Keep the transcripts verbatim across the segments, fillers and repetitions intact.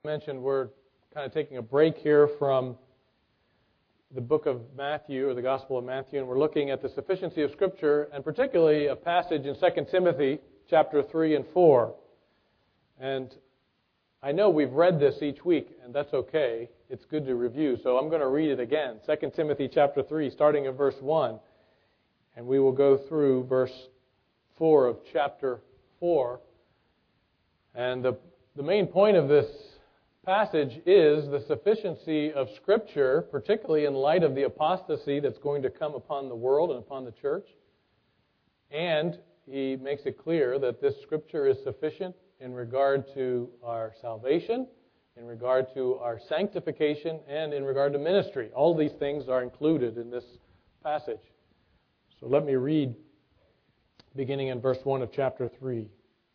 mentioned, we're kind of taking a break here from the book of Matthew, or the Gospel of Matthew, and we're looking at the sufficiency of Scripture, and particularly a passage in Second Timothy chapter three and four. And I know we've read this each week, and that's okay. It's good to review, so I'm going to read it again. Second Timothy chapter three, starting at verse one, and we will go through verse four of chapter four. And the, the main point of this passage is the sufficiency of Scripture, particularly in light of the apostasy that's going to come upon the world and upon the church. And he makes it clear that this Scripture is sufficient in regard to our salvation, in regard to our sanctification, and in regard to ministry. All these things are included in this passage. So let me read, beginning in verse one of chapter three.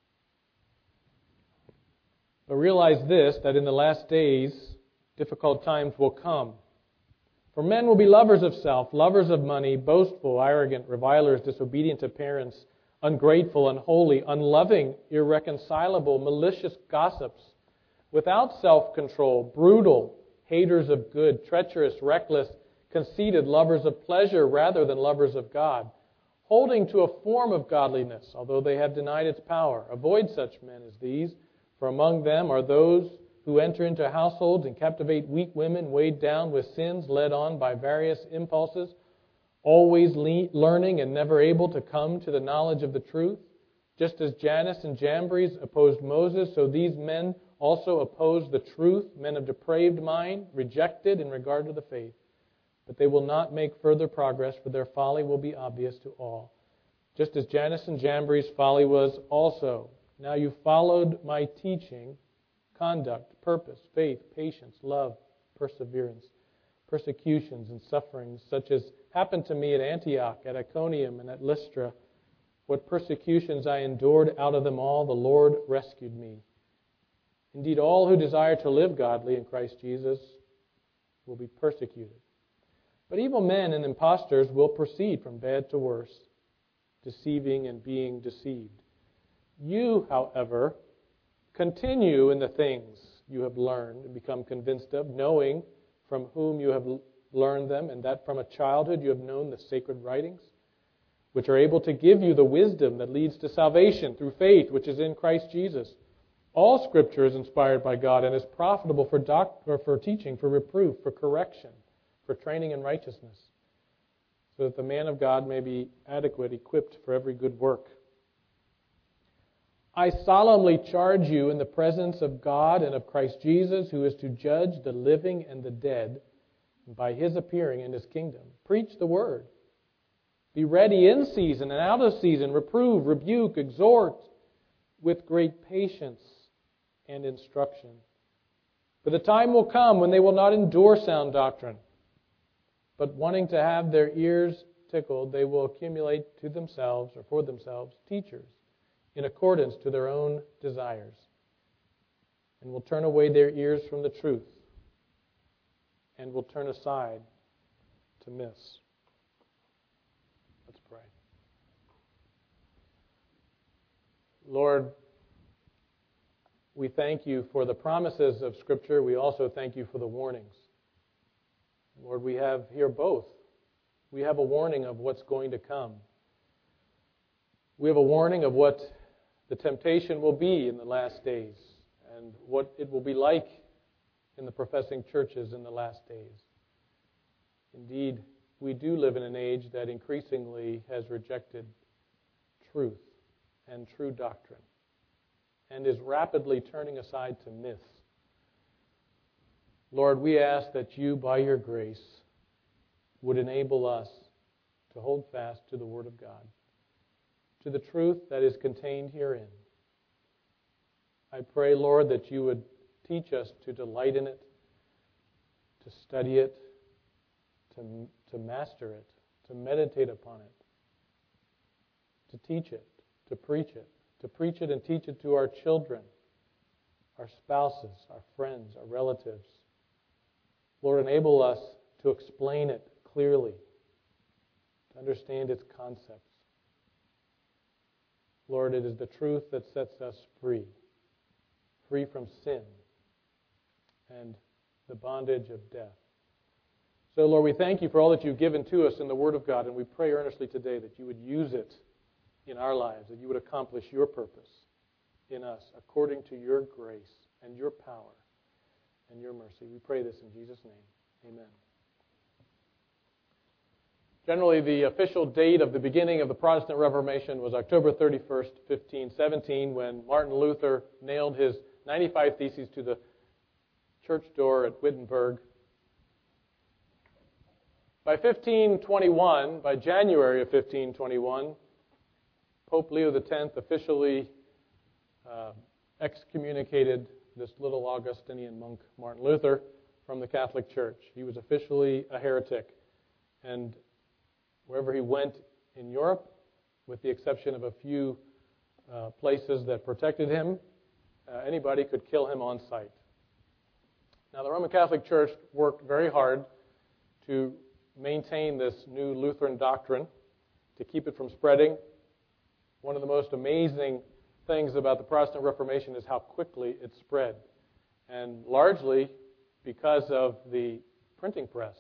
But realize this, that in the last days, difficult times will come. For men will be lovers of self, lovers of money, boastful, arrogant, revilers, disobedient to parents, ungrateful, unholy, unloving, irreconcilable, malicious gossips, without self-control, brutal, haters of good, treacherous, reckless, conceited, lovers of pleasure rather than lovers of God, holding to a form of godliness, although they have denied its power. Avoid such men as these. For among them are those who enter into households and captivate weak women, weighed down with sins, led on by various impulses, always le- learning and never able to come to the knowledge of the truth. Just as Jannes and Jambres opposed Moses, so these men also oppose the truth, men of depraved mind, rejected in regard to the faith. But they will not make further progress, for their folly will be obvious to all. Just as Jannes and Jambres' folly was also. Now you followed my teaching, conduct, purpose, faith, patience, love, perseverance, persecutions and sufferings, such as happened to me at Antioch, at Iconium, and at Lystra. What persecutions I endured, out of them all the Lord rescued me. Indeed, all who desire to live godly in Christ Jesus will be persecuted. But evil men and impostors will proceed from bad to worse, deceiving and being deceived. You, however, continue in the things you have learned and become convinced of, knowing from whom you have learned them, and that from a childhood you have known the sacred writings, which are able to give you the wisdom that leads to salvation through faith, which is in Christ Jesus. All Scripture is inspired by God and is profitable for doc- or for teaching, for reproof, for correction, for training in righteousness, so that the man of God may be adequate, equipped for every good work. I solemnly charge you in the presence of God and of Christ Jesus, who is to judge the living and the dead by His appearing in His kingdom. Preach the word. Be ready in season and out of season. Reprove, rebuke, exhort with great patience and instruction. For the time will come when they will not endure sound doctrine, but wanting to have their ears tickled, they will accumulate to themselves or for themselves teachers, in accordance to their own desires, and will turn away their ears from the truth, and will turn aside to myths. Let's pray. Lord, we thank you for the promises of Scripture. We also thank you for the warnings. Lord, we have here both. We have a warning of what's going to come. We have a warning of what the temptation will be in the last days and what it will be like in the professing churches in the last days. Indeed, we do live in an age that increasingly has rejected truth and true doctrine and is rapidly turning aside to myths. Lord, we ask that you, by your grace, would enable us to hold fast to the Word of God, to the truth that is contained herein. I pray, Lord, that you would teach us to delight in it, to study it, to, to master it, to meditate upon it, to teach it, to preach it, to preach it and teach it to our children, our spouses, our friends, our relatives. Lord, enable us to explain it clearly, to understand its concepts. Lord, it is the truth that sets us free, free from sin, and the bondage of death. So, Lord, we thank you for all that you've given to us in the Word of God, and we pray earnestly today that you would use it in our lives, that you would accomplish your purpose in us according to your grace and your power and your mercy. We pray this in Jesus' name. Amen. Generally, the official date of the beginning of the Protestant Reformation was October thirty-first, fifteen seventeen, when Martin Luther nailed his ninety-five Theses to the church door at Wittenberg. By fifteen twenty-one, by January of fifteen twenty-one, Pope Leo the tenth officially uh, excommunicated this little Augustinian monk, Martin Luther, from the Catholic Church. He was officially a heretic. And wherever he went in Europe, with the exception of a few uh, places that protected him, uh, anybody could kill him on sight. Now, the Roman Catholic Church worked very hard to maintain this new Lutheran doctrine, to keep it from spreading. One of the most amazing things about the Protestant Reformation is how quickly it spread, and largely because of the printing press.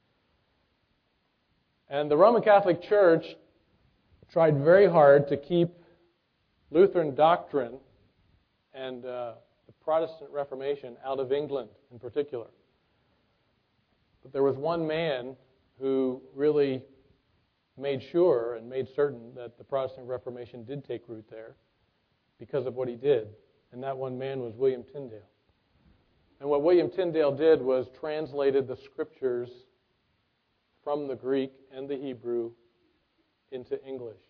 And the Roman Catholic Church tried very hard to keep Lutheran doctrine and uh, the Protestant Reformation out of England in particular. But there was one man who really made sure and made certain that the Protestant Reformation did take root there because of what he did. And that one man was William Tyndale. And what William Tyndale did was translated the Scriptures from the Greek and the Hebrew into English.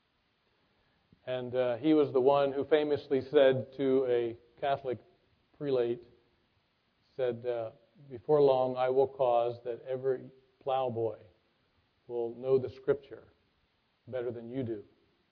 And uh, he was the one who famously said to a Catholic prelate, said, uh, before long I will cause that every plowboy will know the Scripture better than you do.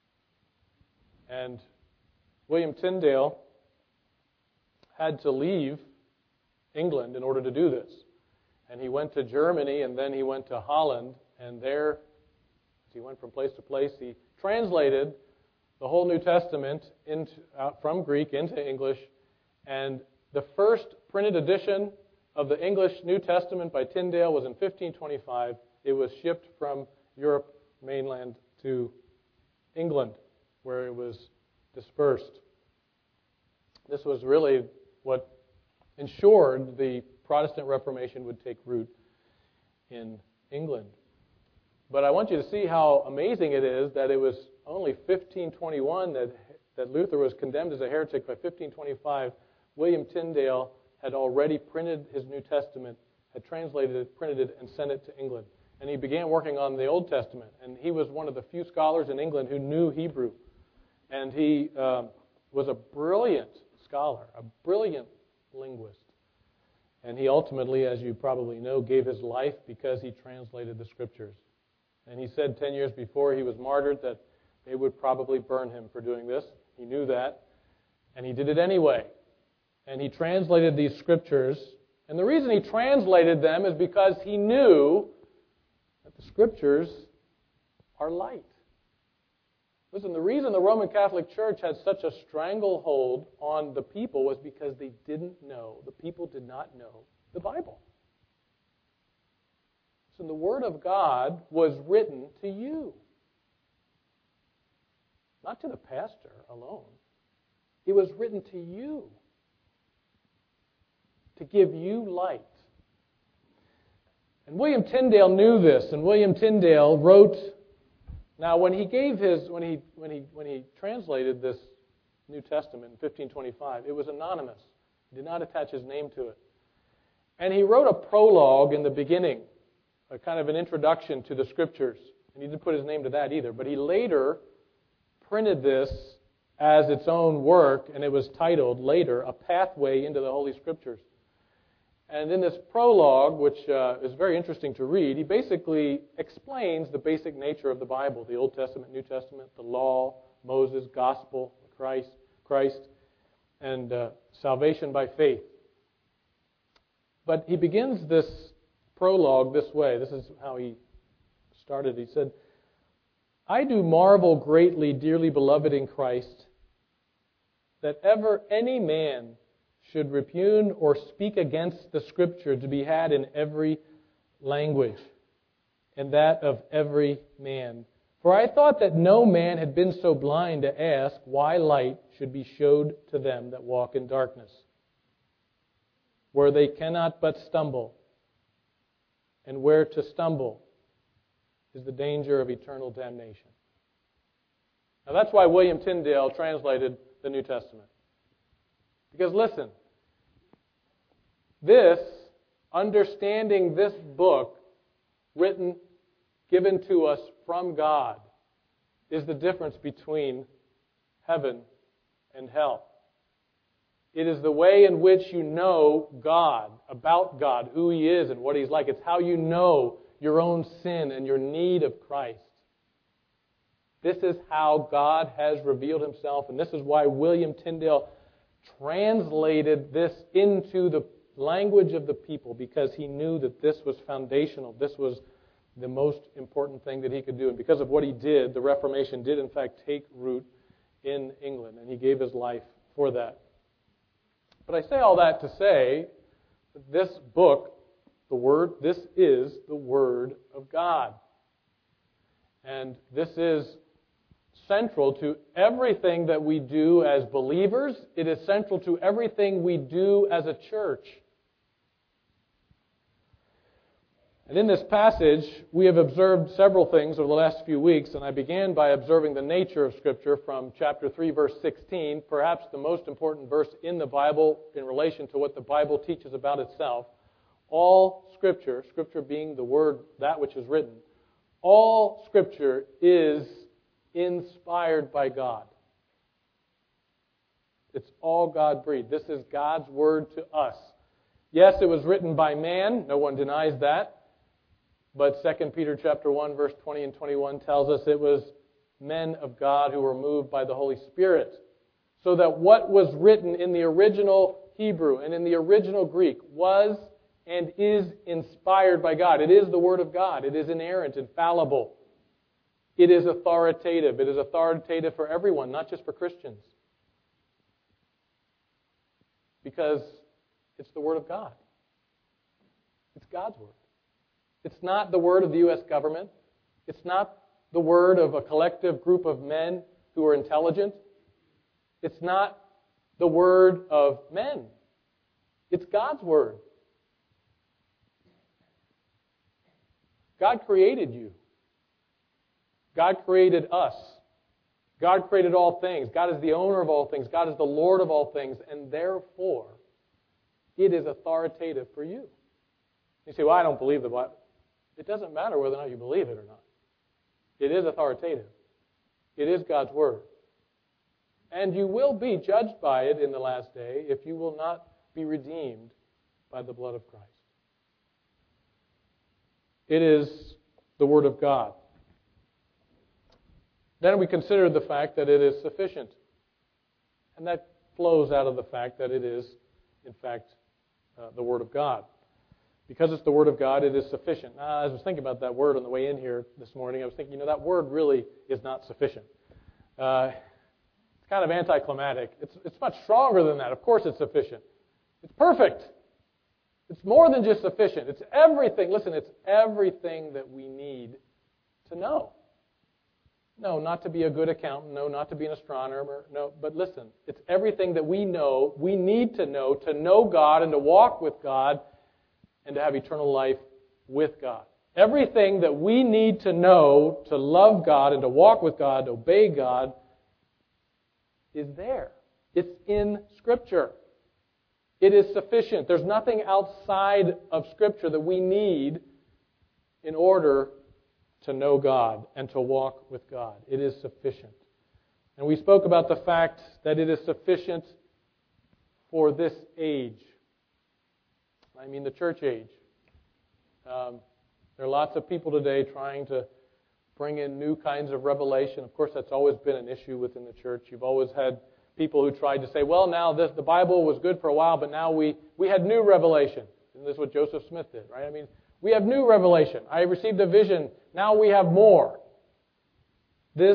And William Tyndale had to leave England in order to do this. And he went to Germany, and then he went to Holland, and there, as he went from place to place, he translated the whole New Testament into, out from Greek into English. And the first printed edition of the English New Testament by Tyndale was in fifteen twenty-five. It was shipped from Europe mainland to England, where it was dispersed. This was really what ensured the Protestant Reformation would take root in England. But I want you to see how amazing it is that it was only fifteen twenty-one that, that Luther was condemned as a heretic. By fifteen twenty-five, William Tyndale had already printed his New Testament, had translated it, printed it, and sent it to England. And he began working on the Old Testament. And he was one of the few scholars in England who knew Hebrew. And he um, was a brilliant scholar, a brilliant linguist. And he ultimately, as you probably know, gave his life because he translated the Scriptures. And he said ten years before he was martyred that they would probably burn him for doing this. He knew that. And he did it anyway. And he translated these Scriptures. And the reason he translated them is because he knew that the Scriptures are light. Listen, the reason the Roman Catholic Church had such a stranglehold on the people was because they didn't know, the people did not know the Bible. So the Word of God was written to you. Not to the pastor alone. It was written to you. To give you light. And William Tyndale knew this, and William Tyndale wrote. Now, when he gave his, when he when he when he translated this New Testament in fifteen twenty-five, it was anonymous. He did not attach his name to it, and he wrote a prologue in the beginning, a kind of an introduction to the Scriptures, and he didn't put his name to that either. But he later printed this as its own work, and it was titled later "A Pathway into the Holy Scriptures." And in this prologue, which uh, is very interesting to read, he basically explains the basic nature of the Bible, the Old Testament, New Testament, the law, Moses, gospel, Christ, Christ, and uh, salvation by faith. But he begins this prologue this way. This is how he started. He said, "I do marvel greatly, dearly beloved in Christ, that ever any man should repugn or speak against the Scripture to be had in every language, and that of every man. For I thought that no man had been so blind to ask why light should be showed to them that walk in darkness, where they cannot but stumble, and where to stumble is the danger of eternal damnation. Now that's why William Tyndale translated the New Testament. Because listen, this, understanding this book, written, given to us from God, is the difference between heaven and hell. It is the way in which you know God, about God, who He is and what He's like. It's how you know your own sin and your need of Christ. This is how God has revealed Himself, and this is why William Tyndale translated this into the language of the people, because he knew that this was foundational. This was the most important thing that he could do. And because of what he did, the Reformation did in fact take root in England, and he gave his life for that. But I say all that to say that this book, the Word, this is the Word of God. And this is central to everything that we do as believers. It is central to everything we do as a church. And in this passage, we have observed several things over the last few weeks, and I began by observing the nature of Scripture from chapter three, verse sixteen, perhaps the most important verse in the Bible in relation to what the Bible teaches about itself. All Scripture, Scripture being the Word, that which is written, all Scripture is inspired by God. It's all God-breathed. This is God's Word to us. Yes, it was written by man. No one denies that. But Second Peter chapter one, verse twenty and twenty-one tells us it was men of God who were moved by the Holy Spirit. So that what was written in the original Hebrew and in the original Greek was and is inspired by God. It is the Word of God. It is inerrant, infallible. It is authoritative. It is authoritative for everyone, not just for Christians. Because it's the Word of God. It's God's Word. It's not the word of the U S government. It's not the word of a collective group of men who are intelligent. It's not the word of men. It's God's word. God created you. God created us. God created all things. God is the owner of all things. God is the Lord of all things. And therefore, it is authoritative for you. You say, well, I don't believe the Bible. It doesn't matter whether or not you believe it or not. It is authoritative. It is God's Word. And you will be judged by it in the last day if you will not be redeemed by the blood of Christ. It is the Word of God. Then we consider the fact that it is sufficient. And that flows out of the fact that it is, in fact, uh, the Word of God. Because it's the Word of God, it is sufficient. Now, as I was thinking about that word on the way in here this morning, I was thinking, you know, that word really is not sufficient. Uh, it's kind of anticlimactic. It's, it's much stronger than that. Of course it's sufficient. It's perfect. It's more than just sufficient. It's everything. Listen, it's everything that we need to know. No, not to be a good accountant. No, not to be an astronomer. No, but listen, it's everything that we know, we need to know, to know God and to walk with God and to have eternal life with God. Everything that we need to know to love God and to walk with God, to obey God, is there. It's in Scripture. It is sufficient. There's nothing outside of Scripture that we need in order to know God and to walk with God. It is sufficient. And we spoke about the fact that it is sufficient for this age. I mean the church age. Um, there are lots of people today trying to bring in new kinds of revelation. Of course, that's always been an issue within the church. You've always had people who tried to say, well, now this, the Bible was good for a while, but now we, we had new revelation. And this is what Joseph Smith did, right? I mean, we have new revelation. I received a vision. Now we have more. This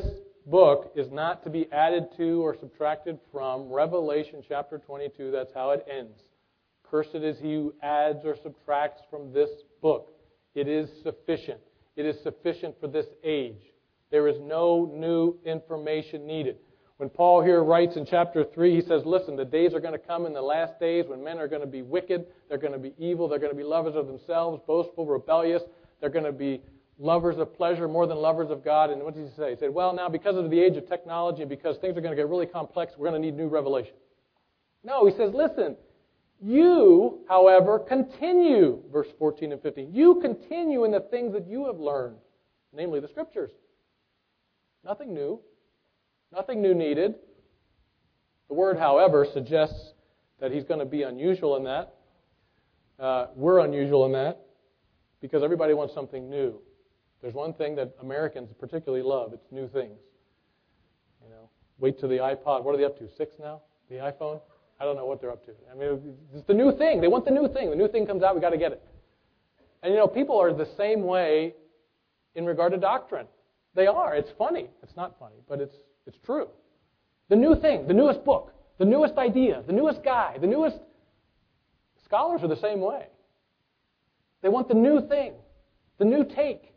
book is not to be added to or subtracted from Revelation chapter twenty-two. That's how it ends. Cursed is he who adds or subtracts from this book. It is sufficient. It is sufficient for this age. There is no new information needed. When Paul here writes in chapter three, he says, listen, the days are going to come in the last days when men are going to be wicked, they're going to be evil, they're going to be lovers of themselves, boastful, rebellious, they're going to be lovers of pleasure more than lovers of God. And what did he say? He said, well, now because of the age of technology and because things are going to get really complex, we're going to need new revelation. No, he says, listen, you, however, continue, verse fourteen and fifteen, you continue in the things that you have learned, namely the Scriptures. Nothing new. Nothing new needed. The word, however, suggests that he's going to be unusual in that. Uh, we're unusual in that because everybody wants something new. There's one thing that Americans particularly love. It's new things. You know, wait till the iPod. What are they up to? Six now? The iPhone? I don't know what they're up to. I mean, it's the new thing. They want the new thing. The new thing comes out. We got to get it. And you know, people are the same way in regard to doctrine. They are. It's funny. It's not funny, but it's it's true. The new thing, the newest book, the newest idea, the newest guy, the newest... Scholars are the same way. They want the new thing, the new take.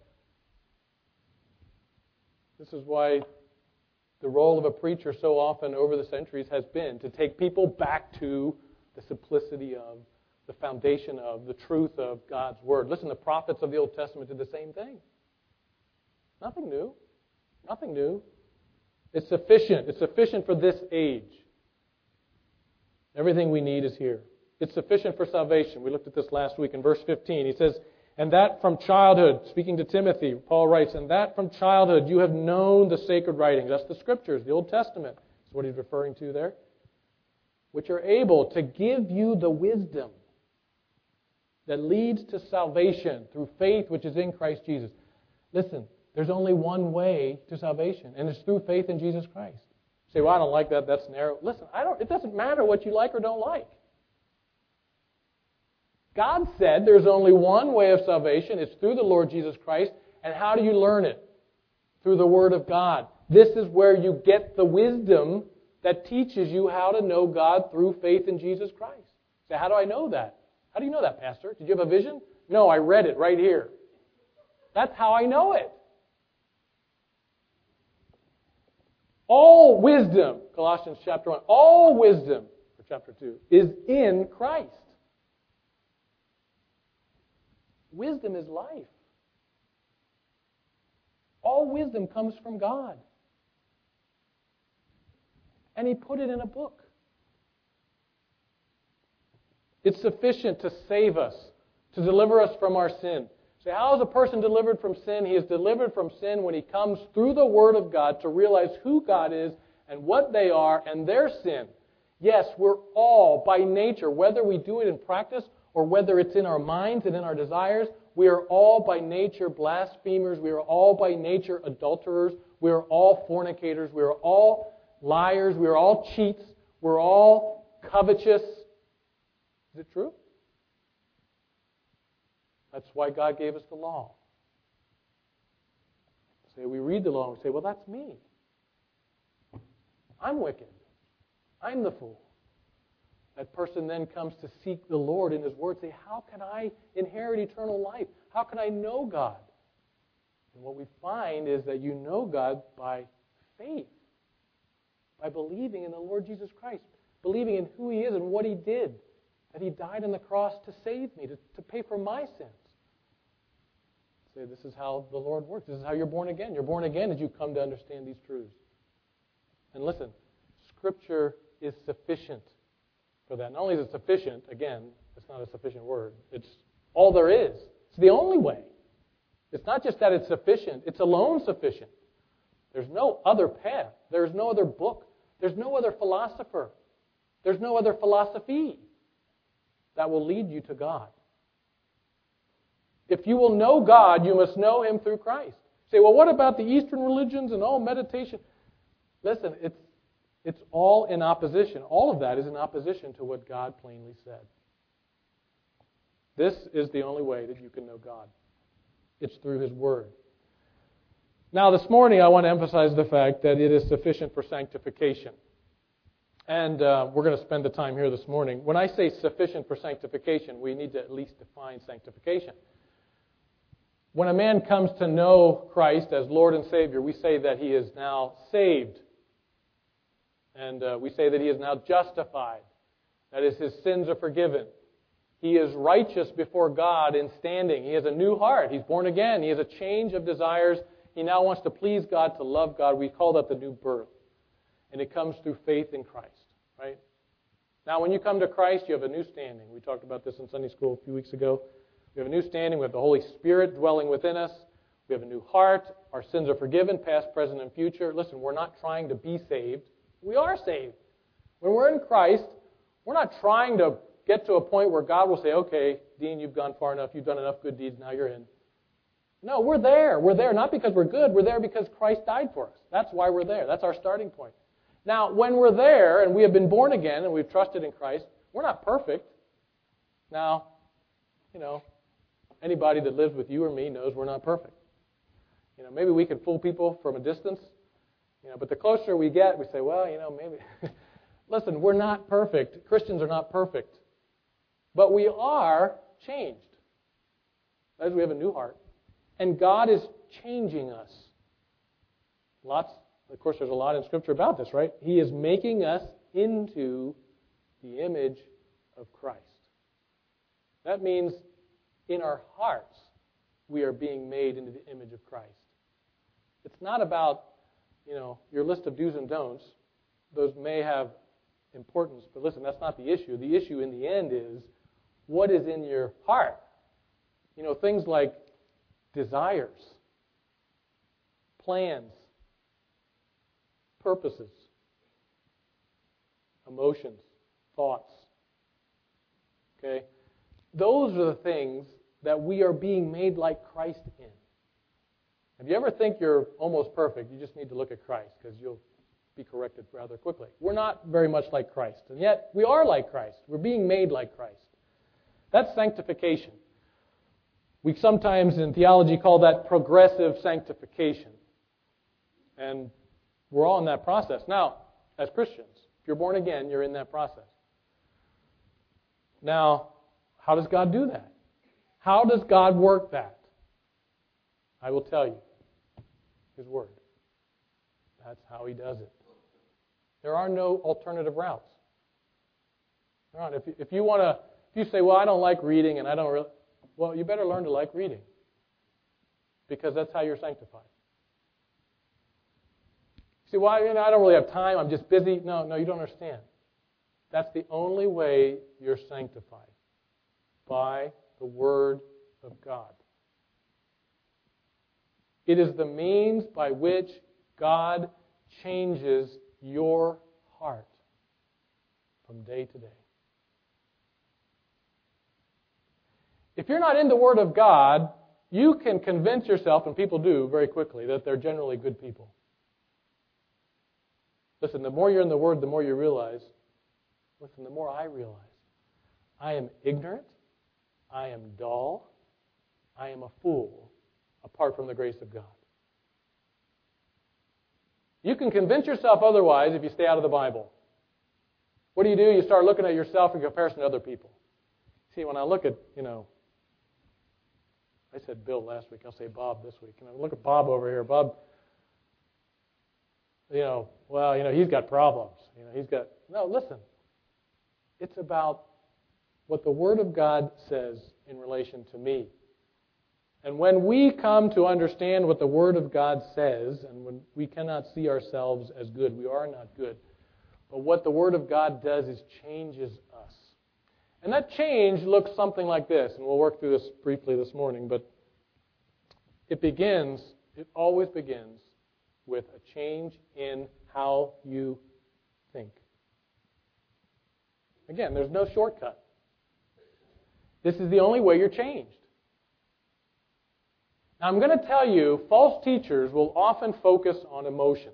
This is why the role of a preacher so often over the centuries has been to take people back to the simplicity of, the foundation of, the truth of God's Word. Listen, the prophets of the Old Testament did the same thing. Nothing new. Nothing new. It's sufficient. It's sufficient for this age. Everything we need is here. It's sufficient for salvation. We looked at this last week in verse fifteen. He says, and that from childhood, speaking to Timothy, Paul writes, and that from childhood you have known the sacred writings. That's the Scriptures, the Old Testament. That's what he's referring to there. Which are able to give you the wisdom that leads to salvation through faith which is in Christ Jesus. Listen, there's only one way to salvation, and it's through faith in Jesus Christ. You say, well, I don't like that. That's narrow. Listen, I don't. It doesn't matter what you like or don't like. God said there's only one way of salvation. It's through the Lord Jesus Christ. And how do you learn it? Through the Word of God. This is where you get the wisdom that teaches you how to know God through faith in Jesus Christ. So how do I know that? How do you know that, Pastor? Did you have a vision? No, I read it right here. That's how I know it. All wisdom, Colossians chapter one, all wisdom, or chapter two, is in Christ. Wisdom is life. All wisdom comes from God. And He put it in a book. It's sufficient to save us, to deliver us from our sin. So how is a person delivered from sin? He is delivered from sin when he comes through the Word of God to realize who God is and what they are and their sin. Yes, we're all, by nature, whether we do it in practice or whether it's in our minds and in our desires, we are all by nature blasphemers. We are all by nature adulterers. We are all fornicators. We are all liars. We are all cheats. We're all covetous. Is it true? That's why God gave us the law. Say we read the law and say, well, that's me. I'm wicked. I'm the fool. That person then comes to seek the Lord in His Word, say, how can I inherit eternal life? How can I know God? And what we find is that you know God by faith, by believing in the Lord Jesus Christ, believing in who He is and what He did, that He died on the cross to save me, to, to pay for my sins. Say, this is how the Lord works. This is how you're born again. You're born again as you come to understand these truths. And listen, Scripture is sufficient for that. Not only is it sufficient, again, it's not a sufficient word. It's all there is. It's the only way. It's not just that it's sufficient. It's alone sufficient. There's no other path. There's no other book. There's no other philosopher. There's no other philosophy that will lead you to God. If you will know God, you must know Him through Christ. You say, well, what about the Eastern religions and all meditation? Listen, it's it's all in opposition. All of that is in opposition to what God plainly said. This is the only way that you can know God. It's through His Word. Now, this morning, I want to emphasize the fact that it is sufficient for sanctification. And uh, we're going to spend the time here this morning. When I say sufficient for sanctification, we need to at least define sanctification. When a man comes to know Christ as Lord and Savior, we say that he is now saved. And uh, we say that he is now justified. That is, his sins are forgiven. He is righteous before God in standing. He has a new heart. He's born again. He has a change of desires. He now wants to please God, to love God. We call that the new birth. And it comes through faith in Christ, right? Now, when you come to Christ, you have a new standing. We talked about this in Sunday school a few weeks ago. We have a new standing. We have the Holy Spirit dwelling within us. We have a new heart. Our sins are forgiven, past, present, and future. Listen, we're not trying to be saved. We are saved. When we're in Christ, we're not trying to get to a point where God will say, okay, Dean, you've gone far enough. You've done enough good deeds. Now you're in. No, we're there. We're there not because we're good. We're there because Christ died for us. That's why we're there. That's our starting point. Now, when we're there and we have been born again and we've trusted in Christ, we're not perfect. Now, you know, anybody that lives with you or me knows we're not perfect. You know, maybe we can fool people from a distance, you know, but the closer we get, we say, well, you know, maybe. Listen, we're not perfect. Christians are not perfect. But we are changed. That is, we have a new heart. And God is changing us. Lots, of course, there's a lot in Scripture about this, right? He is making us into the image of Christ. That means in our hearts, we are being made into the image of Christ. It's not about, you know, your list of do's and don'ts. Those may have importance, but listen, that's not the issue. The issue in the end is what is in your heart. You know, things like desires, plans, purposes, emotions, thoughts. Okay? Those are the things that we are being made like Christ in. If you ever think you're almost perfect, you just need to look at Christ because you'll be corrected rather quickly. We're not very much like Christ, and yet we are like Christ. We're being made like Christ. That's sanctification. We sometimes in theology call that progressive sanctification. And we're all in that process. Now, as Christians, if you're born again, you're in that process. Now, how does God do that? How does God work that? I will tell you. His Word. That's how He does it. There are no alternative routes. There aren't. If you, if you want to, if you say, well, I don't like reading and I don't really, well, you better learn to like reading because that's how you're sanctified. You say, well, you know, I don't really have time. I'm just busy. No, no, you don't understand. That's the only way you're sanctified, by the Word of God. It is the means by which God changes your heart from day to day. If you're not in the Word of God, you can convince yourself, and people do very quickly, that they're generally good people. Listen, the more you're in the Word, the more you realize, listen, the more I realize, I am ignorant, I am dull, I am a fool, apart from the grace of God. You can convince yourself otherwise if you stay out of the Bible. What do you do? You start looking at yourself in comparison to other people. See, when I look at, you know, I said Bill last week, I'll say Bob this week. And I look at Bob over here. Bob, you know, well, you know, he's got problems. You know, he's got, no, listen. It's about what the Word of God says in relation to me. And when we come to understand what the Word of God says, and when we cannot see ourselves as good, we are not good, but what the Word of God does is changes us. And that change looks something like this, and we'll work through this briefly this morning, but it begins, it always begins with a change in how you think. Again, there's no shortcut. This is the only way you're changed. Now, I'm going to tell you, false teachers will often focus on emotions.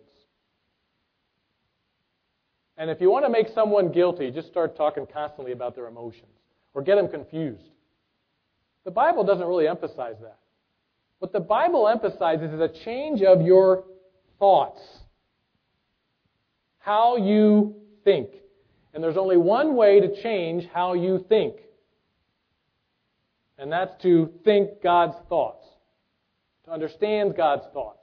And if you want to make someone guilty, just start talking constantly about their emotions or get them confused. The Bible doesn't really emphasize that. What the Bible emphasizes is a change of your thoughts. How you think. And there's only one way to change how you think. And that's to think God's thoughts. To understand God's thoughts.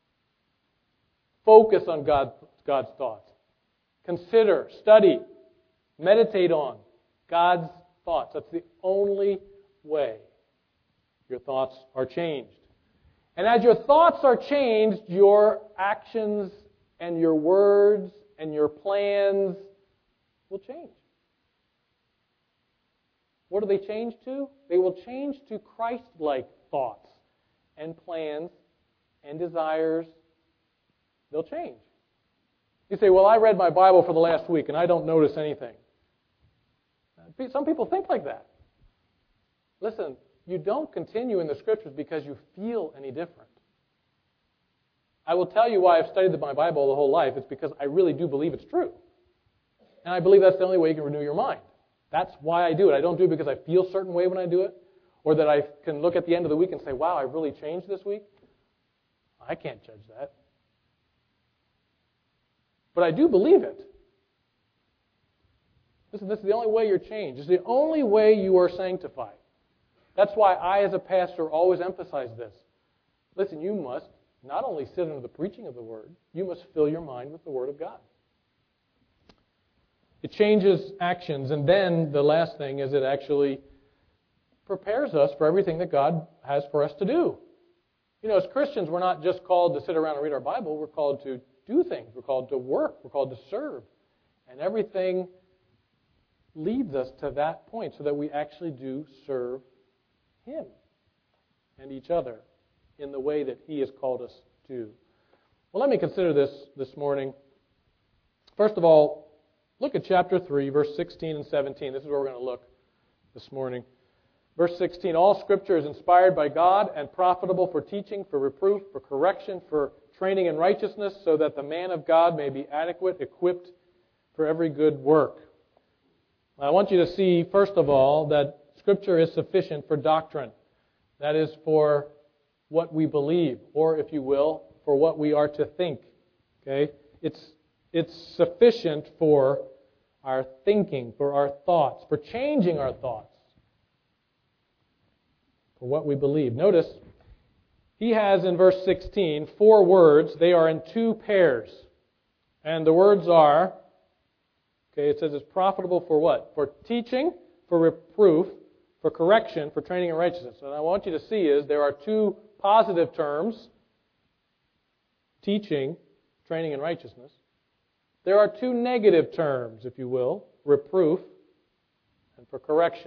Focus on God, God's thoughts. Consider, study, meditate on God's thoughts. That's the only way your thoughts are changed. And as your thoughts are changed, your actions and your words and your plans will change. What do they change to? They will change to Christ-like thoughts and plans and desires. They'll change. You say, well, I read my Bible for the last week and I don't notice anything. Some people think like that. Listen, you don't continue in the Scriptures because you feel any different. I will tell you why I've studied my Bible the whole life. It's because I really do believe it's true. And I believe that's the only way you can renew your mind. That's why I do it. I don't do it because I feel a certain way when I do it, or that I can look at the end of the week and say, wow, I really changed this week. I can't judge that. But I do believe it. Listen, this is the only way you're changed. It's the only way you are sanctified. That's why I, as a pastor, always emphasize this. Listen, you must not only sit under the preaching of the Word, you must fill your mind with the Word of God. It changes actions, and then the last thing is it actually prepares us for everything that God has for us to do. You know, as Christians, we're not just called to sit around and read our Bible. We're called to do things. We're called to work. We're called to serve. And everything leads us to that point so that we actually do serve Him and each other in the way that He has called us to. Well, let me consider this this morning. First of all, look at chapter three, verse sixteen and seventeen. This is where we're going to look this morning. Verse sixteen, all Scripture is inspired by God and profitable for teaching, for reproof, for correction, for training in righteousness, so that the man of God may be adequate, equipped for every good work. I want you to see, first of all, that Scripture is sufficient for doctrine. That is, for what we believe, or, if you will, for what we are to think. Okay? It's, it's sufficient for our thinking, for our thoughts, for changing our thoughts, for what we believe. Notice, he has in verse sixteen four words. They are in two pairs. And the words are, okay, it says it's profitable for what? For teaching, for reproof, for correction, for training in righteousness. And I want you to see is there are two positive terms, teaching, training in righteousness. There are two negative terms, if you will, reproof and for correction.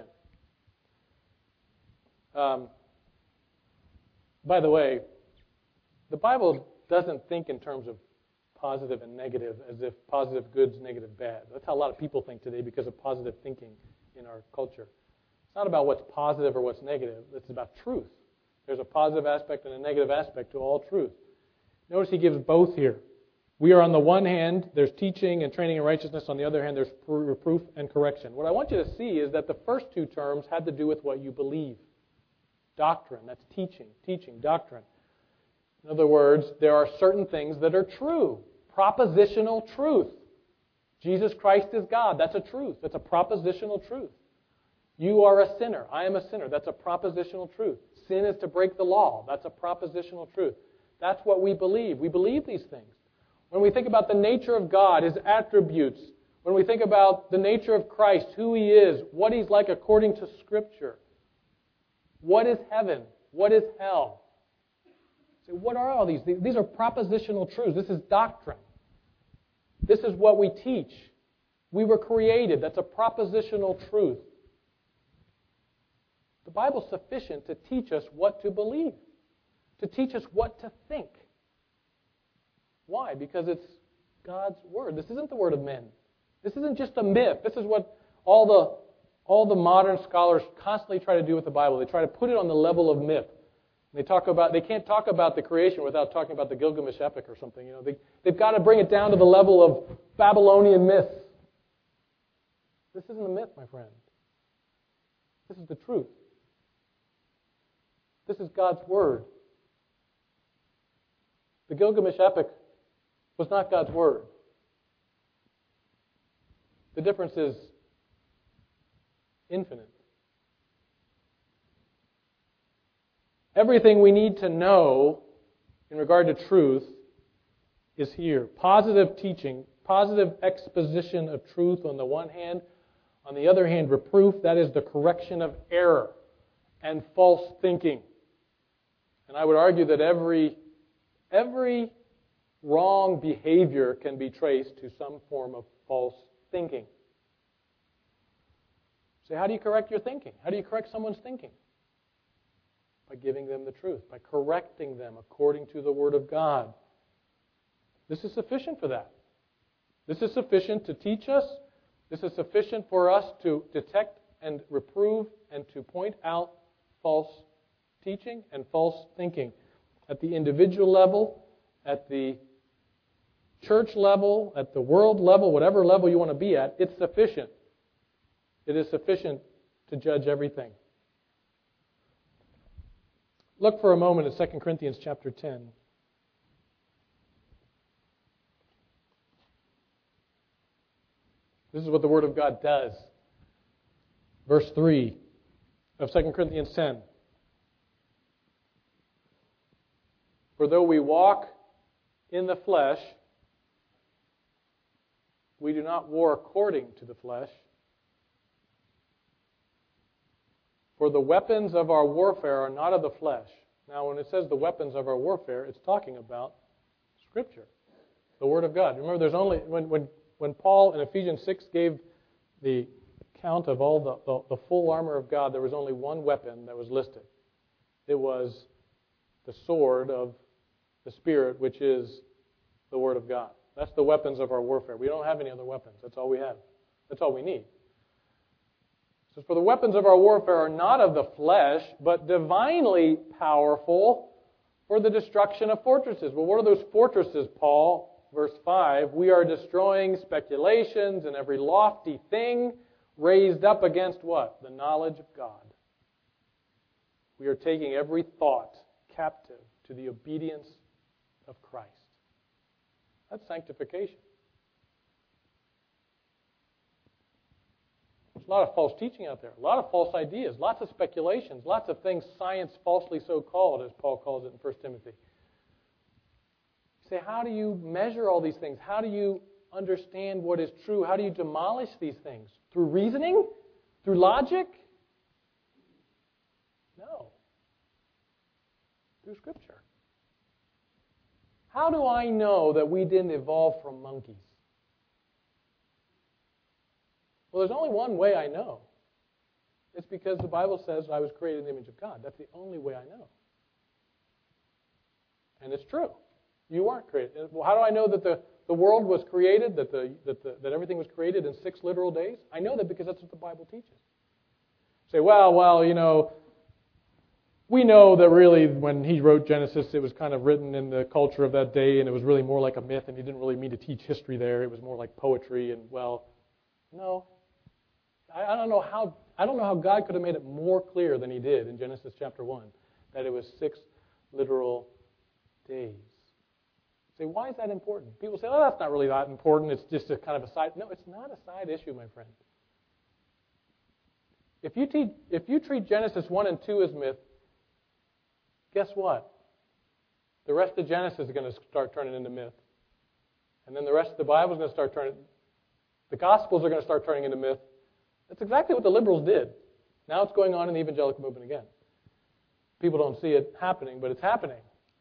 Um, by the way, the Bible doesn't think in terms of positive and negative as if positive good's negative bad. That's how a lot of people think today because of positive thinking in our culture. It's not about what's positive or what's negative. It's about truth. There's a positive aspect and a negative aspect to all truth. Notice he gives both here. We are on the one hand, there's teaching and training in righteousness. On the other hand, there's reproof and correction. What I want you to see is that the first two terms had to do with what you believe. Doctrine, that's teaching, teaching, doctrine. In other words, there are certain things that are true. Propositional truth. Jesus Christ is God. That's a truth. That's a propositional truth. You are a sinner. I am a sinner. That's a propositional truth. Sin is to break the law. That's a propositional truth. That's what we believe. We believe these things. When we think about the nature of God, His attributes, when we think about the nature of Christ, who He is, what He's like according to Scripture, what is heaven? What is hell? So what are all these? These are propositional truths. This is doctrine. This is what we teach. We were created. That's a propositional truth. The Bible's sufficient to teach us what to believe, to teach us what to think. Why? Because it's God's Word. This isn't the word of men. This isn't just a myth. This is what all the all the modern scholars constantly try to do with the Bible. They try to put it on the level of myth. They talk about they can't talk about the creation without talking about the Gilgamesh epic or something. You know, they they've got to bring it down to the level of Babylonian myth. This isn't a myth, my friend. This is the truth. This is God's Word. The Gilgamesh epic was not God's word. The difference is infinite. Everything we need to know in regard to truth is here. Positive teaching, positive exposition of truth on the one hand. On the other hand, reproof, that is the correction of error and false thinking. And I would argue that every, every wrong behavior can be traced to some form of false thinking. So how do you correct your thinking? How do you correct someone's thinking? By giving them the truth, by correcting them according to the Word of God. This is sufficient for that. This is sufficient to teach us. This is sufficient for us to detect and reprove and to point out false teaching and false thinking. At the individual level, at the church level, at the world level, whatever level you want to be at, it's sufficient. It is sufficient to judge everything. Look for a moment at Second Corinthians chapter ten. This is what the Word of God does. Verse three of Second Corinthians ten. For though we walk in the flesh, we do not war according to the flesh. For the weapons of our warfare are not of the flesh. Now, when it says the weapons of our warfare, it's talking about Scripture, the Word of God. Remember, there's only when when when Paul in Ephesians six gave the count of all the, the, the full armor of God, there was only one weapon that was listed. It was the sword of the Spirit, which is the Word of God. That's the weapons of our warfare. We don't have any other weapons. That's all we have. That's all we need. It says, for the weapons of our warfare are not of the flesh, but divinely powerful for the destruction of fortresses. Well, what are those fortresses, Paul? Verse five, we are destroying speculations and every lofty thing raised up against what? The knowledge of God. We are taking every thought captive to the obedience of Christ. That's sanctification. There's a lot of false teaching out there, a lot of false ideas, lots of speculations, lots of things science falsely so called, as Paul calls it in First Timothy. You say, how do you measure all these things? How do you understand what is true? How do you demolish these things? Through reasoning? Through logic? No. Through Scripture. How do I know that we didn't evolve from monkeys? Well, there's only one way I know. It's because the Bible says I was created in the image of God. That's the only way I know. And it's true. You aren't created. Well, how do I know that the, the world was created, that, the, that, the, that everything was created in six literal days? I know that because that's what the Bible teaches. You say, well, well, you know, we know that really when he wrote Genesis, it was kind of written in the culture of that day, and it was really more like a myth, and he didn't really mean to teach history there. It was more like poetry, and well, no. I, I don't know how I don't know how God could have made it more clear than he did in Genesis chapter one, that it was six literal days. You say, why is that important? People say, oh, that's not really that important. It's just a kind of a side. No, it's not a side issue, my friend. If you teach, if you treat Genesis one and two as myth, guess what? The rest of Genesis is going to start turning into myth. And then the rest of the Bible is going to start turning, the Gospels are going to start turning into myth. That's exactly what the liberals did. Now it's going on in the evangelical movement again. People don't see it happening, but it's happening.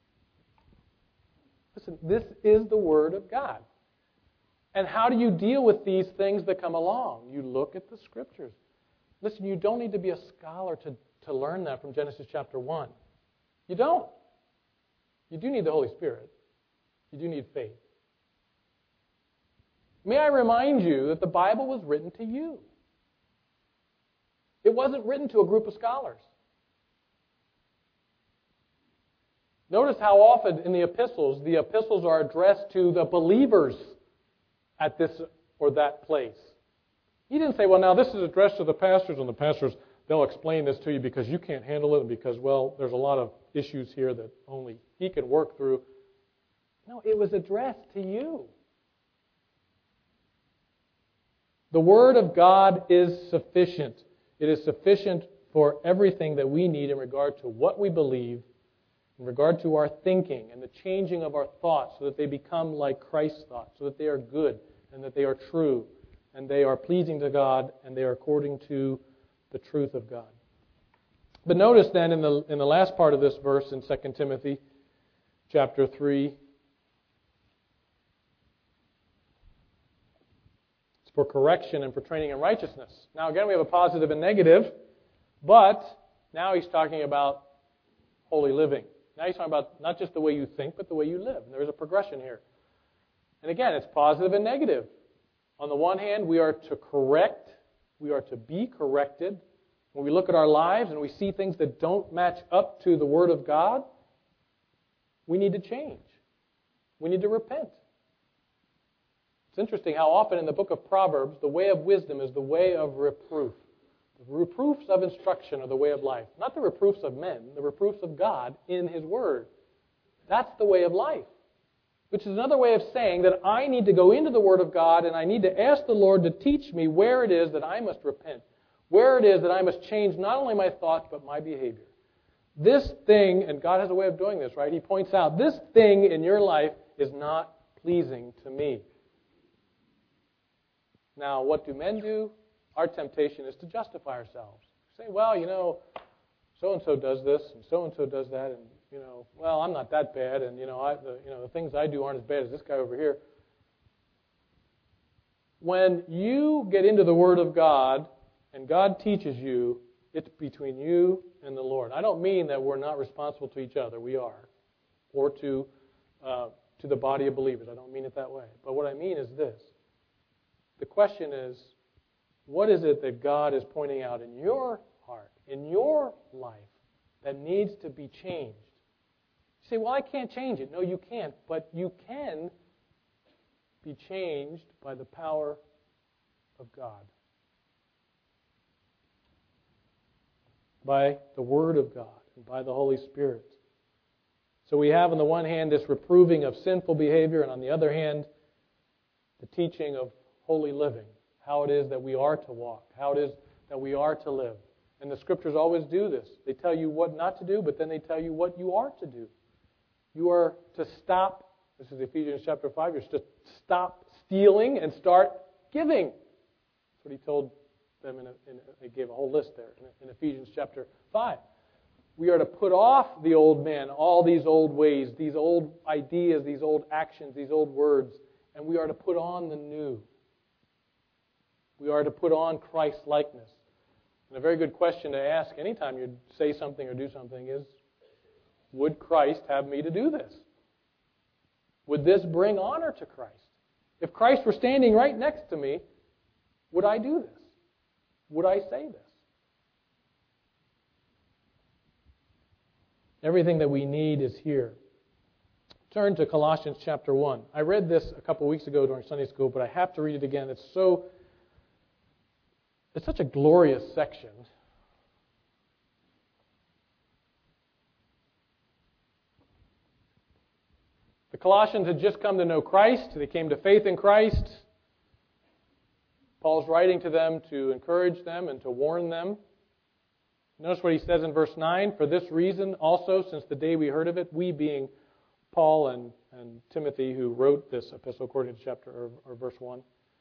Listen, this is the Word of God. And how do you deal with these things that come along? You look at the Scriptures. Listen, you don't need to be a scholar to, to learn that from Genesis chapter one. You don't. You do need the Holy Spirit. You do need faith. May I remind you that the Bible was written to you. It wasn't written to a group of scholars. Notice how often in the epistles, the epistles are addressed to the believers at this or that place. He didn't say, well, now this is addressed to the pastors, and the pastors, they'll explain this to you because you can't handle it, and because, well, there's a lot of issues here that only he can work through. No, it was addressed to you. The Word of God is sufficient. It is sufficient for everything that we need in regard to what we believe, in regard to our thinking and the changing of our thoughts so that they become like Christ's thoughts, so that they are good and that they are true and they are pleasing to God and they are according to the truth of God. But notice then in the in the last part of this verse in Second Timothy chapter three, it's for correction and for training in righteousness. Now again we have a positive and negative, but now he's talking about holy living. Now he's talking about not just the way you think, but the way you live. And there's a progression here. And again, it's positive and negative. On the one hand, we are to correct, we are to be corrected. When we look at our lives and we see things that don't match up to the Word of God, we need to change. We need to repent. It's interesting how often in the book of Proverbs, the way of wisdom is the way of reproof. The reproofs of instruction are the way of life. Not the reproofs of men, the reproofs of God in His Word. That's the way of life. Which is another way of saying that I need to go into the Word of God and I need to ask the Lord to teach me where it is that I must repent. Where it is that I must change not only my thoughts, but my behavior. This thing, and God has a way of doing this, right? He points out, this thing in your life is not pleasing to me. Now, what do men do? Our temptation is to justify ourselves. Say, well, you know, so-and-so does this, and so-and-so does that, and, you know, well, I'm not that bad, and, you know, I, the, you know, the things I do aren't as bad as this guy over here. When you get into the Word of God, and God teaches you, it's between you and the Lord. I don't mean that we're not responsible to each other. We are. Or to uh, to the body of believers. I don't mean it that way. But what I mean is this. The question is, what is it that God is pointing out in your heart, in your life, that needs to be changed? You say, well, I can't change it. No, you can't. But you can be changed by the power of God. By the Word of God and by the Holy Spirit. So we have on the one hand this reproving of sinful behavior, and on the other hand the teaching of holy living, how it is that we are to walk, how it is that we are to live. And the Scriptures always do this. They tell you what not to do, but then they tell you what you are to do. You are to stop, this is Ephesians chapter five, you're to stop stealing and start giving. That's what he told them in, a, in a, he gave a whole list there in, in Ephesians chapter five. We are to put off the old man, all these old ways, these old ideas, these old actions, these old words, and we are to put on the new. We are to put on Christ-likeness. And a very good question to ask anytime you say something or do something is, would Christ have me to do this? Would this bring honor to Christ? If Christ were standing right next to me, would I do this? Would I say this? Everything that we need is here. Turn to Colossians chapter one. I read this a couple weeks ago during Sunday school, but I have to read it again. It's so, it's such a glorious section. The Colossians had just come to know Christ. They came to faith in Christ. Paul's writing to them to encourage them and to warn them. Notice what he says in verse nine. For this reason also, since the day we heard of it, we being Paul and, and Timothy, who wrote this epistle according to chapter or, or verse one,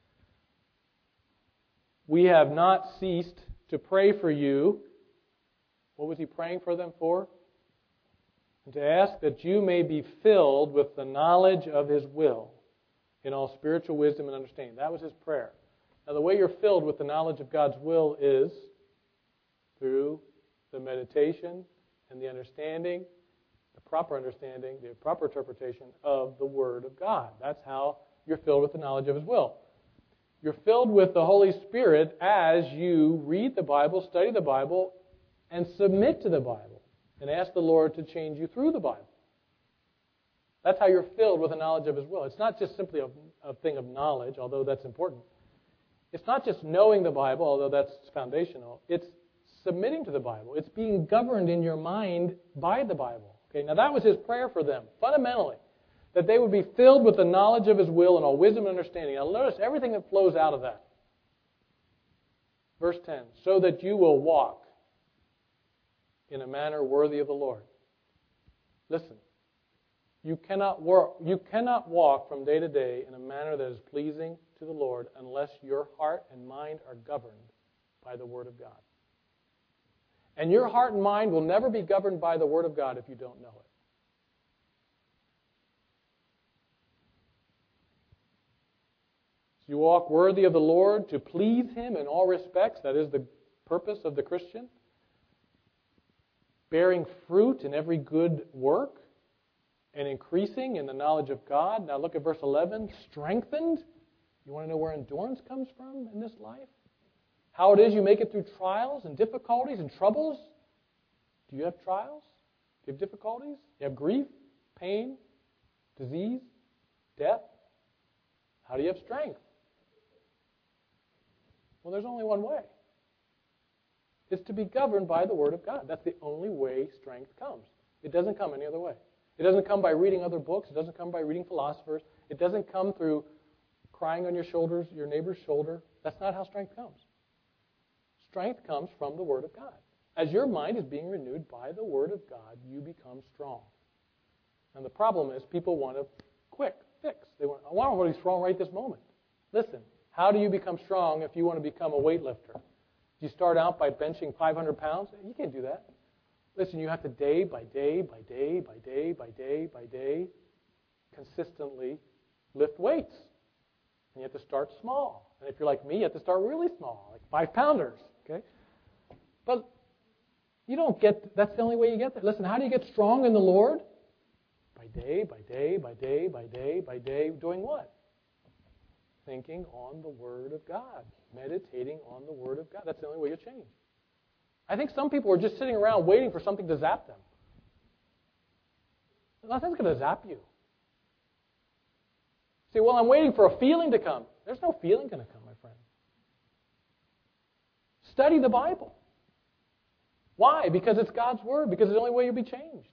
we have not ceased to pray for you. What was he praying for them for? And to ask that you may be filled with the knowledge of His will in all spiritual wisdom and understanding. That was his prayer. Now, the way you're filled with the knowledge of God's will is through the meditation and the understanding, the proper understanding, the proper interpretation of the Word of God. That's how you're filled with the knowledge of His will. You're filled with the Holy Spirit as you read the Bible, study the Bible, and submit to the Bible, and ask the Lord to change you through the Bible. That's how you're filled with the knowledge of His will. It's not just simply a, a thing of knowledge, although that's important. It's not just knowing the Bible, although that's foundational. It's submitting to the Bible. It's being governed in your mind by the Bible. Okay, now that was his prayer for them, fundamentally, that they would be filled with the knowledge of His will and all wisdom and understanding. Now notice everything that flows out of that. Verse ten, so that you will walk in a manner worthy of the Lord. Listen, you cannot work, you cannot walk from day to day in a manner that is pleasing to the Lord unless your heart and mind are governed by the Word of God. And your heart and mind will never be governed by the Word of God if you don't know it. So you walk worthy of the Lord to please Him in all respects. That is the purpose of the Christian. Bearing fruit in every good work and increasing in the knowledge of God. Now look at verse eleven. Strengthened. You want to know where endurance comes from in this life? How it is you make it through trials and difficulties and troubles? Do you have trials? Do you have difficulties? Do you have grief, pain, disease, death? How do you have strength? Well, there's only one way. It's to be governed by the Word of God. That's the only way strength comes. It doesn't come any other way. It doesn't come by reading other books. It doesn't come by reading philosophers. It doesn't come through crying on your shoulders, your neighbor's shoulder. That's not how strength comes. Strength comes from the Word of God. As your mind is being renewed by the Word of God, you become strong. And the problem is people want a quick fix. They want, I want to be strong right this moment. Listen, how do you become strong if you want to become a weightlifter? Do you start out by benching five hundred pounds? You can't do that. Listen, you have to day by day, by day, by day, by day, by day, consistently lift weights. And you have to start small. And if you're like me, you have to start really small, like five pounders. Okay? But you don't get, that's the only way you get there. Listen, how do you get strong in the Lord? By day, by day, by day, by day, by day, doing what? Thinking on the Word of God. Meditating on the Word of God. That's the only way you change. I think some people are just sitting around waiting for something to zap them. Nothing's going to zap you. See, well, I'm waiting for a feeling to come. There's no feeling going to come, my friend. Study the Bible. Why? Because it's God's Word. Because it's the only way you'll be changed.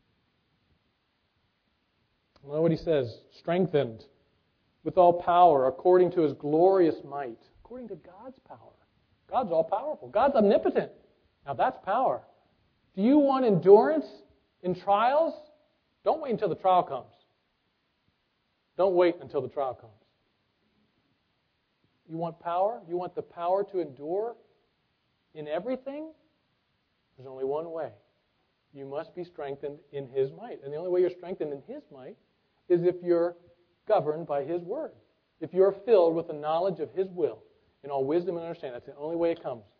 Well, what he says, strengthened with all power according to His glorious might. According to God's power. God's all-powerful. God's omnipotent. Now that's power. Do you want endurance in trials? Don't wait until the trial comes. Don't wait until the trial comes. You want power? You want the power to endure in everything? There's only one way. You must be strengthened in His might. And the only way you're strengthened in His might is if you're governed by His Word. If you're filled with the knowledge of His will in all wisdom and understanding. That's the only way it comes.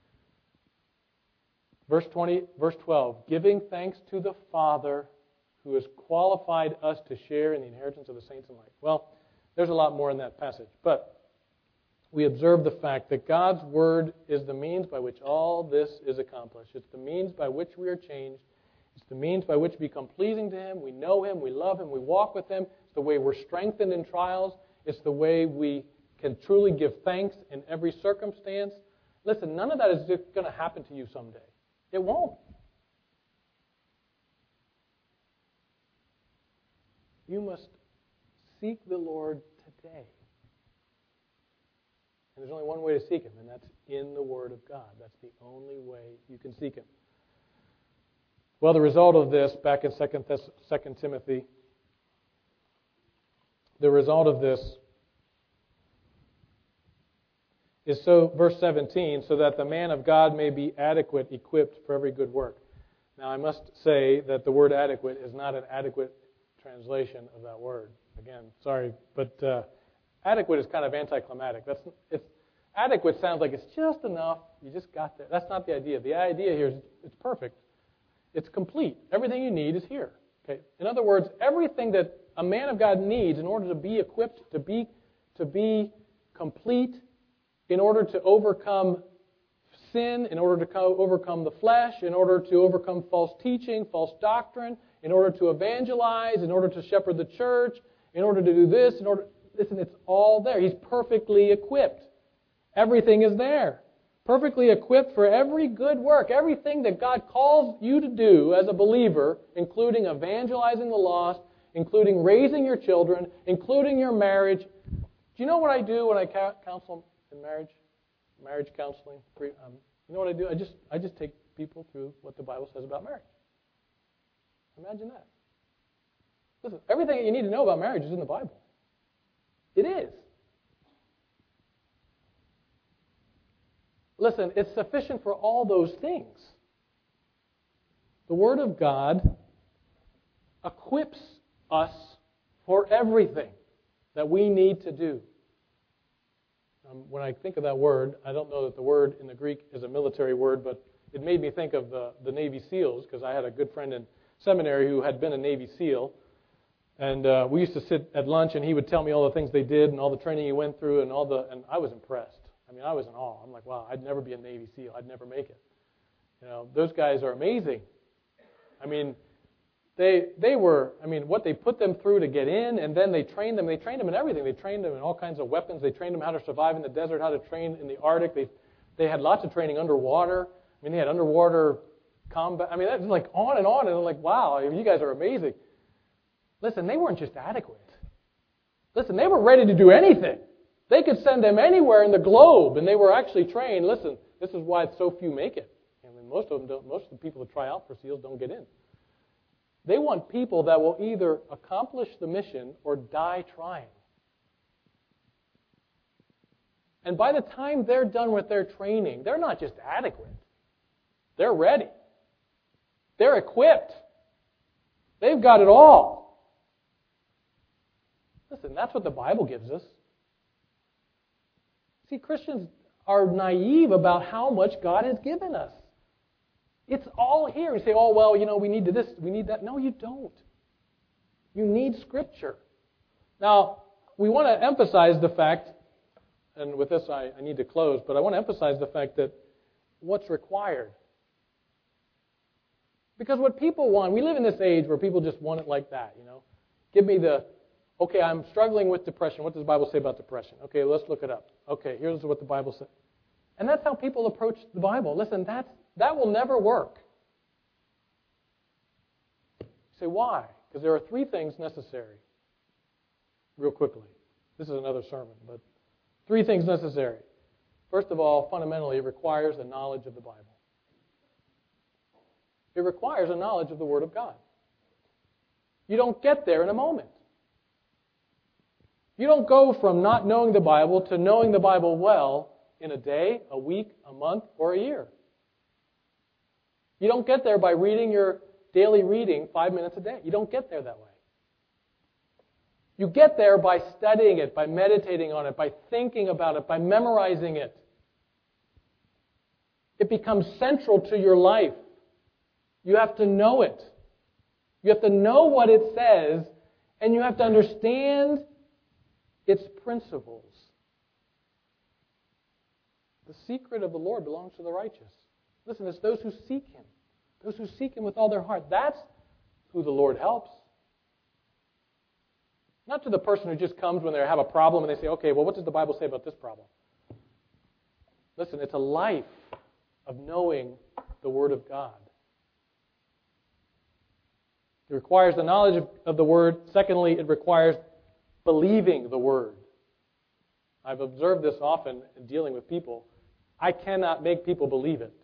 Verse twenty, verse twelve, giving thanks to the Father who has qualified us to share in the inheritance of the saints in light. Well, there's a lot more in that passage, but we observe the fact that God's Word is the means by which all this is accomplished. It's the means by which we are changed. It's the means by which we become pleasing to Him. We know Him. We love Him. We walk with Him. It's the way we're strengthened in trials. It's the way we can truly give thanks in every circumstance. Listen, none of that is just going to happen to you someday. It won't. You must seek the Lord today. And there's only one way to seek Him, and that's in the Word of God. That's the only way you can seek Him. Well, the result of this, back in Second Timothy, the result of this is so, verse seventeen, so that the man of God may be adequate, equipped for every good work. Now, I must say that the word adequate is not an adequate translation of that word. Again, sorry, but uh, adequate is kind of anticlimactic. That's it's adequate sounds like it's just enough. You just got there. That's not the idea. The idea here is it's perfect. It's complete. Everything you need is here. Okay. In other words, everything that a man of God needs in order to be equipped, to be to be complete, in order to overcome sin, in order to overcome the flesh, in order to overcome false teaching, false doctrine, in order to evangelize, in order to shepherd the church, in order to do this, in order... Listen, it's all there. He's perfectly equipped. Everything is there. Perfectly equipped for every good work. Everything that God calls you to do as a believer, including evangelizing the lost, including raising your children, including your marriage. Do you know what I do when I counsel in marriage? Marriage counseling. Um, you know what I do? I just I just take people through what the Bible says about marriage. Imagine that. Listen, everything that you need to know about marriage is in the Bible. It is. Listen, it's sufficient for all those things. The Word of God equips us for everything that we need to do. Um, when I think of that word, I don't know that the word in the Greek is a military word, but it made me think of the, the Navy SEALs, because I had a good friend in seminary who had been a Navy SEAL. And uh, we used to sit at lunch, and he would tell me all the things they did and all the training he went through, and all the. And I was impressed. I mean, I was in awe. I'm like, wow, I'd never be a Navy SEAL. I'd never make it. You know, those guys are amazing. I mean, they they were. I mean, what they put them through to get in, and then they trained them. They trained them in everything. They trained them in all kinds of weapons. They trained them how to survive in the desert, how to train in the Arctic. They they had lots of training underwater. I mean, they had underwater combat. I mean, that's like on and on. And I'm like, wow, I mean, you guys are amazing. Listen, they weren't just adequate. Listen, they were ready to do anything. They could send them anywhere in the globe, and they were actually trained. Listen, this is why so few make it. I mean, most of them don't. Most of the people that try out for SEALs don't get in. They want people that will either accomplish the mission or die trying. And by the time they're done with their training, they're not just adequate. They're ready. They're equipped. They've got it all. Listen, that's what the Bible gives us. See, Christians are naive about how much God has given us. It's all here. You say, oh, well, you know, we need this, we need that. No, you don't. You need Scripture. Now, we want to emphasize the fact, and with this I, I need to close, but I want to emphasize the fact that what's required. Because what people want, we live in this age where people just want it like that, you know. Give me the, okay, I'm struggling with depression. What does the Bible say about depression? Okay, let's look it up. Okay, here's what the Bible says. And that's how people approach the Bible. Listen, that's, that will never work. You say, why? Because there are three things necessary. Real quickly. This is another sermon, but three things necessary. First of all, fundamentally, it requires a knowledge of the Bible. It requires a knowledge of the Word of God. You don't get there in a moment. You don't go from not knowing the Bible to knowing the Bible well in a day, a week, a month, or a year. You don't get there by reading your daily reading five minutes a day. You don't get there that way. You get there by studying it, by meditating on it, by thinking about it, by memorizing it. It becomes central to your life. You have to know it. You have to know what it says, and you have to understand its principles. The secret of the Lord belongs to the righteous. Listen, it's those who seek Him. Those who seek Him with all their heart. That's who the Lord helps. Not to the person who just comes when they have a problem and they say, okay, well, what does the Bible say about this problem? Listen, it's a life of knowing the Word of God. It requires the knowledge of, of the Word. Secondly, it requires believing the Word. I've observed this often in dealing with people. I cannot make people believe it.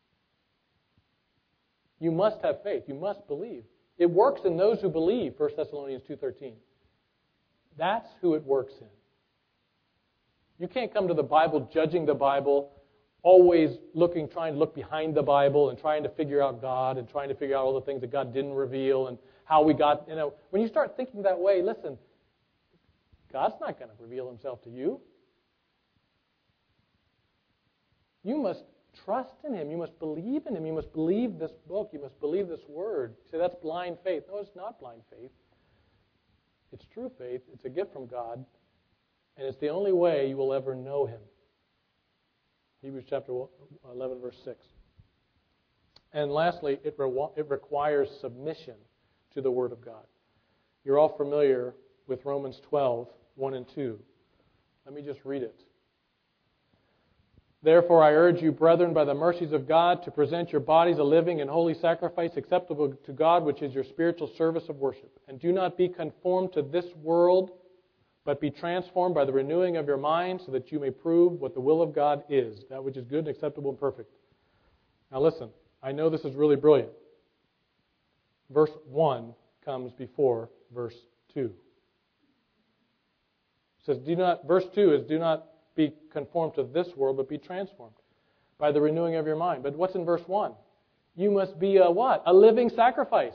You must have faith. You must believe. It works in those who believe, First Thessalonians two thirteen. That's who it works in. You can't come to the Bible judging the Bible, always looking, trying to look behind the Bible and trying to figure out God and trying to figure out all the things that God didn't reveal and how we got, you know. When you start thinking that way, listen, God's not going to reveal Himself to you. You must trust in Him. You must believe in Him. You must believe this book. You must believe this Word. You say, that's blind faith. No, it's not blind faith. It's true faith. It's a gift from God. And it's the only way you will ever know Him. Hebrews chapter eleven, verse six. And lastly, it, re- it requires submission to the Word of God. You're all familiar with Romans twelve, one and two. Let me just read it. Therefore, I urge you, brethren, by the mercies of God, to present your bodies a living and holy sacrifice acceptable to God, which is your spiritual service of worship. And do not be conformed to this world, but be transformed by the renewing of your mind, so that you may prove what the will of God is, that which is good and acceptable and perfect. Now listen, I know this is really brilliant. Verse one comes before verse two. It says, do not, verse two is, do not be conformed to this world, but be transformed by the renewing of your mind. But what's in verse one? You must be a what? A living sacrifice.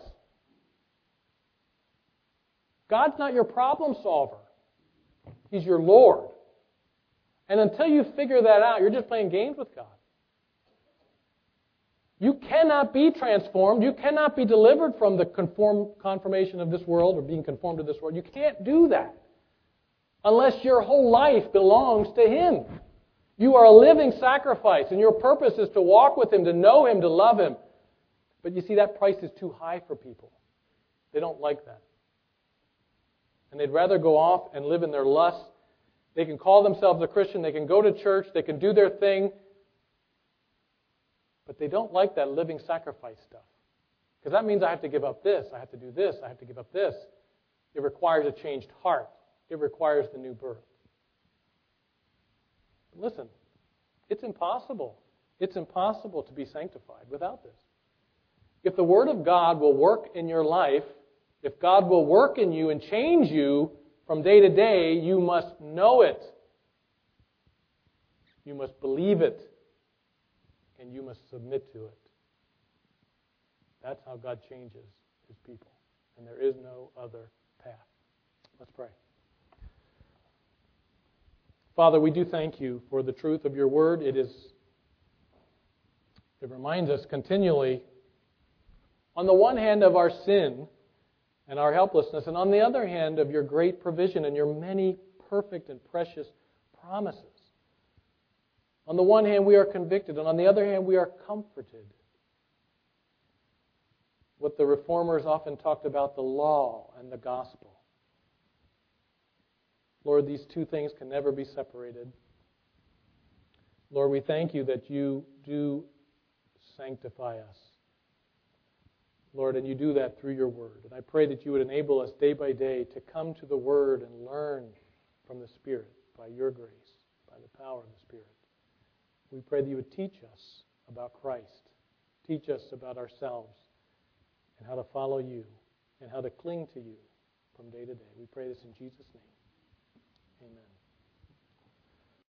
God's not your problem solver. He's your Lord. And until you figure that out, you're just playing games with God. You cannot be transformed. You cannot be delivered from the conform, conformation of this world or being conformed to this world. You can't do that unless your whole life belongs to Him. You are a living sacrifice, and your purpose is to walk with Him, to know Him, to love Him. But you see, that price is too high for people. They don't like that. And they'd rather go off and live in their lust. They can call themselves a Christian. They can go to church. They can do their thing. But they don't like that living sacrifice stuff. Because that means I have to give up this. I have to do this. I have to give up this. It requires a changed heart. It requires the new birth. Listen, it's impossible. It's impossible to be sanctified without this. If the Word of God will work in your life, if God will work in you and change you from day to day, you must know it. You must believe it. And you must submit to it. That's how God changes His people. And there is no other path. Let's pray. Father, we do thank you for the truth of your word. It is, it reminds us continually, on the one hand, of our sin and our helplessness, and on the other hand, of your great provision and your many perfect and precious promises. On the one hand, we are convicted, and on the other hand, we are comforted. What the Reformers often talked about, the law and the gospel. Lord, these two things can never be separated. Lord, we thank you that you do sanctify us. Lord, and you do that through your word. And I pray that you would enable us day by day to come to the word and learn from the Spirit by your grace, by the power of the Spirit. We pray that you would teach us about Christ, teach us about ourselves, and how to follow you, and how to cling to you from day to day. We pray this in Jesus' name. Amen.